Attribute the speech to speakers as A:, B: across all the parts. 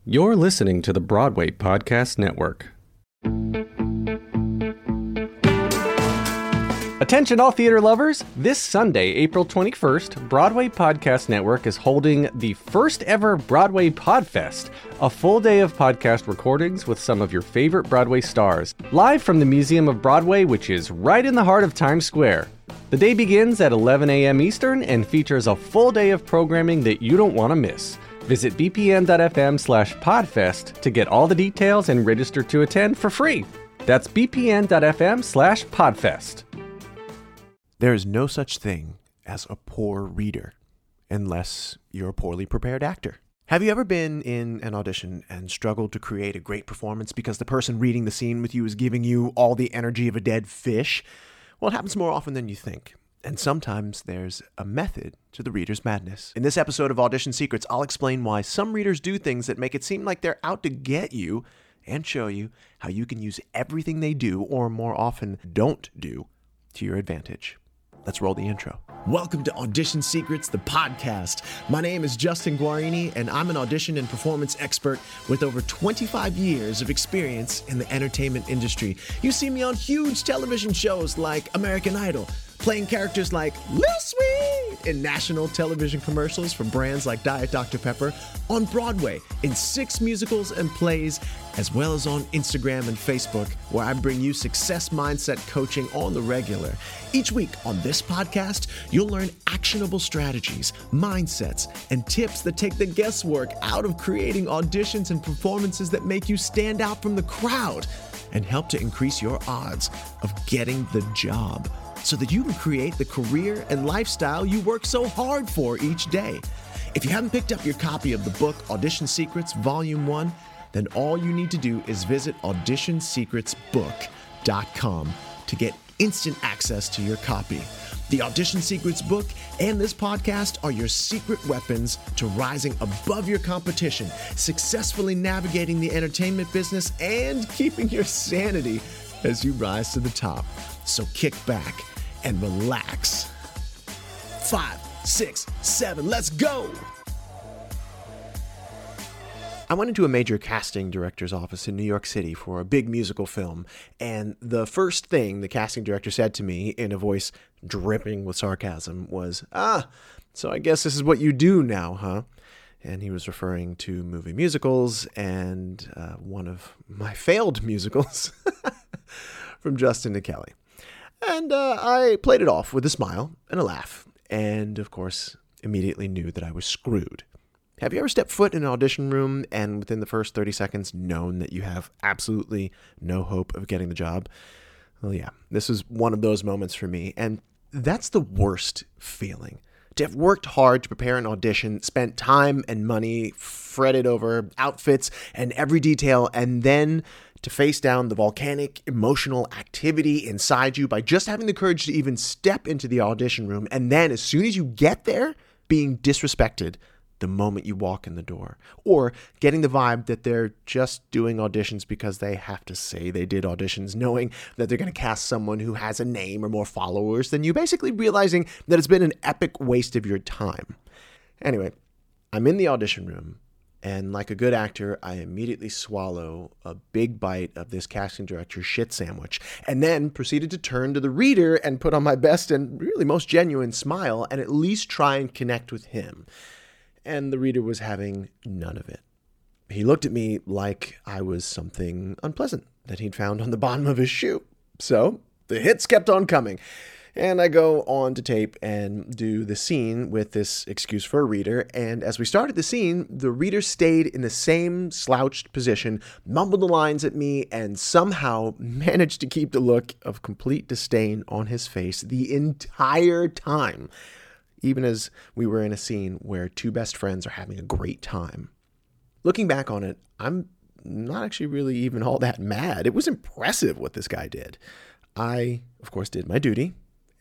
A: You're listening to the Broadway Podcast Network. Attention all theater lovers! This Sunday, April 21st, Broadway Podcast Network is holding the first ever Broadway Podfest, a full day of podcast recordings with some of your favorite Broadway stars, live from the Museum of Broadway, which is right in the heart of Times Square. The day begins at 11 a.m. Eastern and features a full day of programming that you don't want to miss. Visit bpn.fm/podfest to get all the details and register to attend for free. That's bpn.fm/podfest.
B: There is no such thing as a poor reader, unless you're a poorly prepared actor. Have you ever been in an audition and struggled to create a great performance because the person reading the scene with you is giving you all the energy of a dead fish? Well, it happens more often than you think. And sometimes there's a method to the reader's madness. In this episode of Audition Secrets, I'll explain why some readers do things that make it seem like they're out to get you and show you how you can use everything they do, or more often don't do, to your advantage. Let's roll the intro.
C: Welcome to Audition Secrets, the podcast. My name is Justin Guarini, and I'm an audition and performance expert with over 25 years of experience in the entertainment industry. You see me on huge television shows like American Idol, playing characters like Lil Sweet in national television commercials for brands like Diet Dr. Pepper, on Broadway in 6 musicals and plays, as well as on Instagram and Facebook, where I bring you success mindset coaching on the regular. Each week on this podcast, you'll learn actionable strategies, mindsets, and tips that take the guesswork out of creating auditions and performances that make you stand out from the crowd and help to increase your odds of getting the job, so that you can create the career and lifestyle you work so hard for each day. If you haven't picked up your copy of the book Audition Secrets Volume 1, then all you need to do is visit auditionsecretsbook.com to get instant access to your copy. The Audition Secrets book and this podcast are your secret weapons to rising above your competition, successfully navigating the entertainment business, and keeping your sanity as you rise to the top. So kick back and relax. 5, 6, 7, let's go!
B: I went into a major casting director's office in New York City for a big musical film, and the first thing the casting director said to me in a voice dripping with sarcasm was, so I guess this is what you do now, huh? And he was referring to movie musicals and one of my failed musicals from Justin to Kelly. And I played it off with a smile and a laugh, and of course, immediately knew that I was screwed. Have you ever stepped foot in an audition room and within the first 30 seconds known that you have absolutely no hope of getting the job? Well, yeah, this was one of those moments for me, and that's the worst feeling. To have worked hard to prepare an audition, spent time and money, fretted over outfits and every detail, and then to face down the volcanic emotional activity inside you by just having the courage to even step into the audition room, and then as soon as you get there, being disrespected the moment you walk in the door, or getting the vibe that they're just doing auditions because they have to say they did auditions, knowing that they're going to cast someone who has a name or more followers than you, basically realizing that it's been an epic waste of your time. Anyway, I'm in the audition room, and like a good actor, I immediately swallow a big bite of this casting director's shit sandwich, and then proceeded to turn to the reader and put on my best and really most genuine smile and at least try and connect with him. And the reader was having none of it. He looked at me like I was something unpleasant that he'd found on the bottom of his shoe. So the hits kept on coming. And I go on to tape and do the scene with this excuse for a reader. And as we started the scene, the reader stayed in the same slouched position, mumbled the lines at me, and somehow managed to keep the look of complete disdain on his face the entire time, even as we were in a scene where 2 best friends are having a great time. Looking back on it, I'm not actually really even all that mad. It was impressive what this guy did. I, of course, did my duty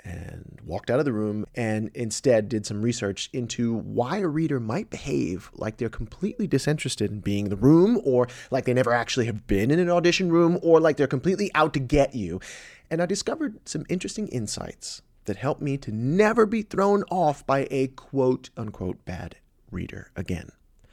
B: and walked out of the room and instead did some research into why a reader might behave like they're completely disinterested in being in the room, or like they never actually have been in an audition room, or like they're completely out to get you. And I discovered some interesting insights that helped me to never be thrown off by a quote-unquote bad reader again.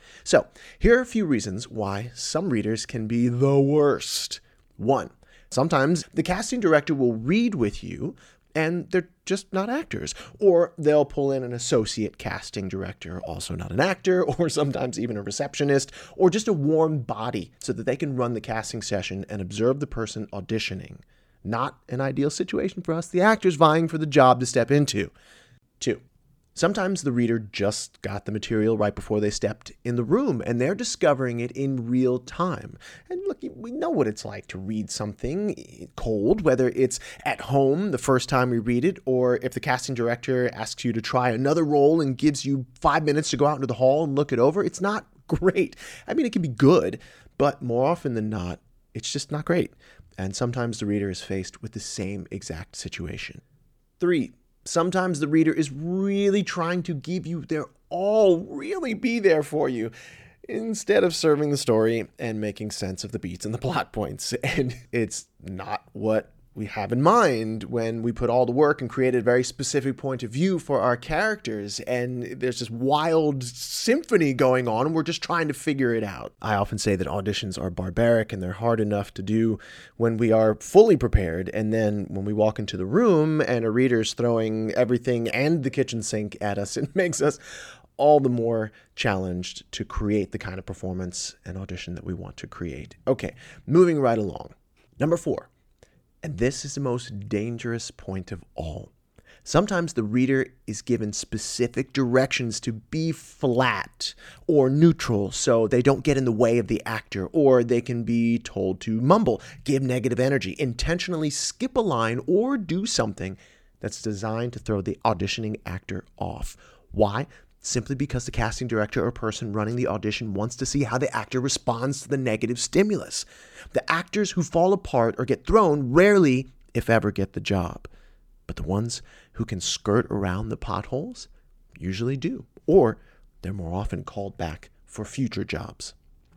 B: So, here are a few reasons why some readers can be the worst. 1. Sometimes the casting director will read with you and they're just not actors. Or they'll pull in an associate casting director, also not an actor, or sometimes even a receptionist, or just a warm body so that they can run the casting session and observe the person auditioning. Not an ideal situation for us, the actors vying for the job to step into. 2. Sometimes the reader just got the material right before they stepped in the room, and they're discovering it in real time. And look, we know what it's like to read something cold, whether it's at home the first time we read it, or if the casting director asks you to try another role and gives you 5 minutes to go out into the hall and look it over. It's not great. I mean, it can be good, but more often than not, it's just not great. And sometimes the reader is faced with the same exact situation. 3. Sometimes the reader is really trying to give you their all, really be there for you, instead of serving the story and making sense of the beats and the plot points. And it's not what we have in mind when we put all the work and create a very specific point of view for our characters. And there's this wild symphony going on and we're just trying to figure it out. I often say that auditions are barbaric and they're hard enough to do when we are fully prepared. And then when we walk into the room and a reader's throwing everything and the kitchen sink at us, it makes us all the more challenged to create the kind of performance and audition that we want to create. Okay, moving right along. Number 4. And this is the most dangerous point of all. Sometimes the reader is given specific directions to be flat or neutral so they don't get in the way of the actor, or they can be told to mumble, give negative energy, intentionally skip a line, or do something that's designed to throw the auditioning actor off. Why? Simply because the casting director or person running the audition wants to see how the actor responds to the negative stimulus. The actors who fall apart or get thrown rarely, if ever, get the job. But the ones who can skirt around the potholes usually do, or they're more often called back for future jobs.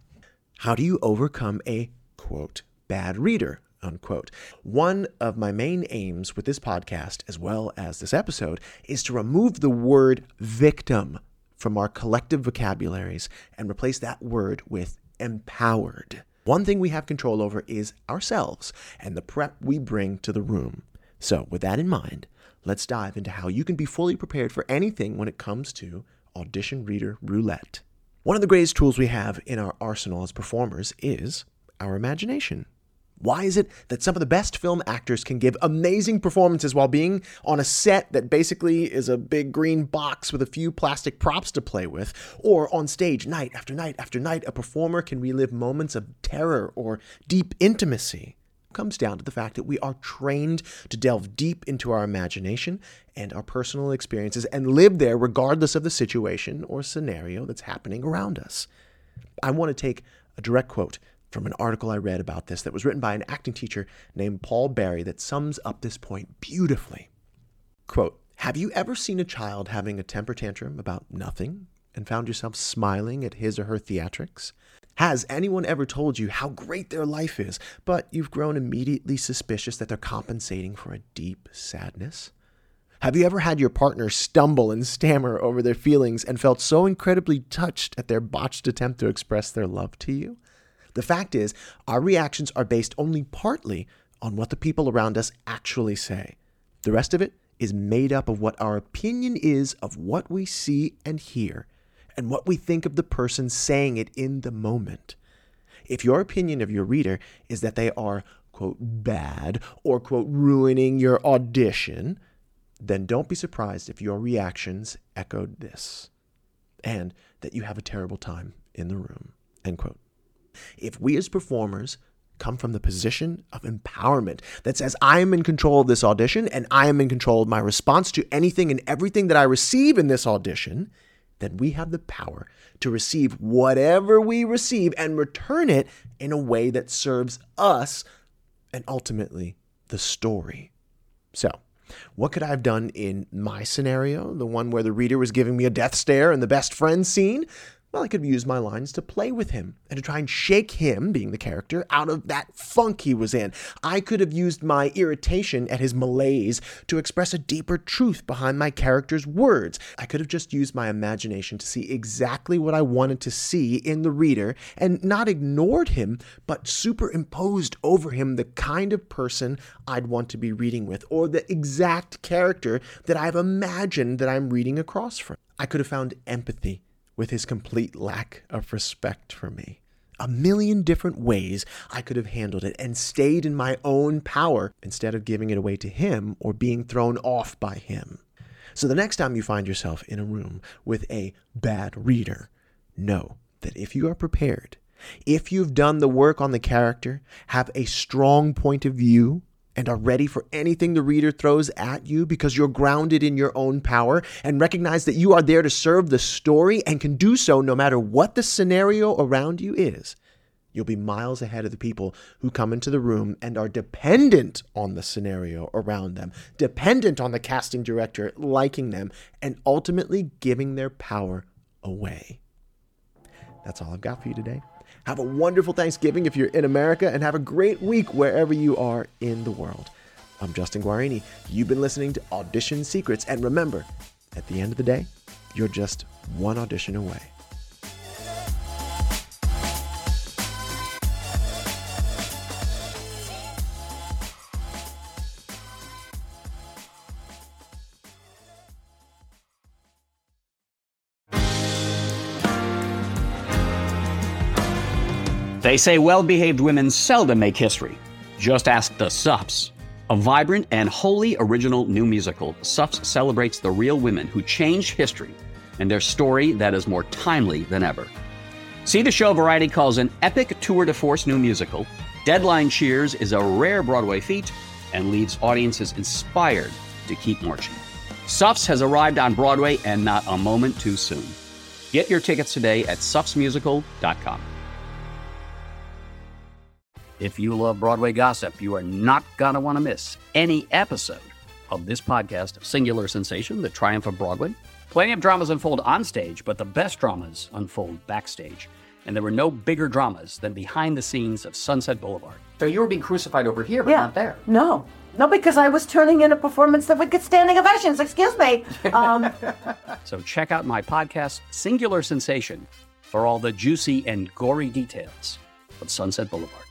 B: How do you overcome a, quote, bad reader, unquote? One of my main aims with this podcast, as well as this episode, is to remove the word victim from our collective vocabularies and replace that word with empowered. One thing we have control over is ourselves and the prep we bring to the room. So with that in mind, let's dive into how you can be fully prepared for anything when it comes to audition reader roulette. One of the greatest tools we have in our arsenal as performers is our imagination. Why is it that some of the best film actors can give amazing performances while being on a set that basically is a big green box with a few plastic props to play with, or on stage night after night after night, a performer can relive moments of terror or deep intimacy? It comes down to the fact that we are trained to delve deep into our imagination and our personal experiences and live there regardless of the situation or scenario that's happening around us. I want to take a direct quote from an article I read about this that was written by an acting teacher named Paul Barry that sums up this point beautifully. Quote, "Have you ever seen a child having a temper tantrum about nothing and found yourself smiling at his or her theatrics? Has anyone ever told you how great their life is, but you've grown immediately suspicious that they're compensating for a deep sadness? Have you ever had your partner stumble and stammer over their feelings and felt so incredibly touched at their botched attempt to express their love to you? The fact is, our reactions are based only partly on what the people around us actually say. The rest of it is made up of what our opinion is of what we see and hear, and what we think of the person saying it in the moment. If your opinion of your reader is that they are, quote, bad, or, quote, ruining your audition, then don't be surprised if your reactions echoed this, and that you have a terrible time in the room, end quote. If we as performers come from the position of empowerment that says, I am in control of this audition and I am in control of my response to anything and everything that I receive in this audition, then we have the power to receive whatever we receive and return it in a way that serves us and ultimately the story. So, what could I have done in my scenario, the one where the reader was giving me a death stare in the best friend scene? Well, I could have used my lines to play with him and to try and shake him, being the character, out of that funk he was in. I could have used my irritation at his malaise to express a deeper truth behind my character's words. I could have just used my imagination to see exactly what I wanted to see in the reader and not ignored him, but superimposed over him the kind of person I'd want to be reading with, or the exact character that I've imagined that I'm reading across from. I could have found empathy with his complete lack of respect for me. A million different ways I could have handled it and stayed in my own power instead of giving it away to him or being thrown off by him. So the next time you find yourself in a room with a bad reader, know that if you are prepared, if you've done the work on the character, have a strong point of view, and are ready for anything the reader throws at you because you're grounded in your own power and recognize that you are there to serve the story and can do so no matter what the scenario around you is, you'll be miles ahead of the people who come into the room and are dependent on the scenario around them, dependent on the casting director liking them, and ultimately giving their power away. That's all I've got for you today. Have a wonderful Thanksgiving if you're in America, and have a great week wherever you are in the world. I'm Justin Guarini. You've been listening to Audition Secrets, and remember, at the end of the day, you're just one audition away.
D: They say well-behaved women seldom make history. Just ask the Suffs. A vibrant and wholly original new musical, Suffs celebrates the real women who changed history and their story that is more timely than ever. See the show Variety calls an epic tour de force new musical. Deadline cheers is a rare Broadway feat and leaves audiences inspired to keep marching. Suffs has arrived on Broadway, and not a moment too soon. Get your tickets today at suffsmusical.com. If you love Broadway gossip, you are not going to want to miss any episode of this podcast, Singular Sensation, The Triumph of Broadway. Plenty of dramas unfold on stage, but the best dramas unfold backstage. And there were no bigger dramas than behind the scenes of Sunset Boulevard. So you were being crucified over here, but not there.
E: No, because I was turning in a performance that would get standing ovations. Excuse me.
D: So check out my podcast, Singular Sensation, for all the juicy and gory details of Sunset Boulevard.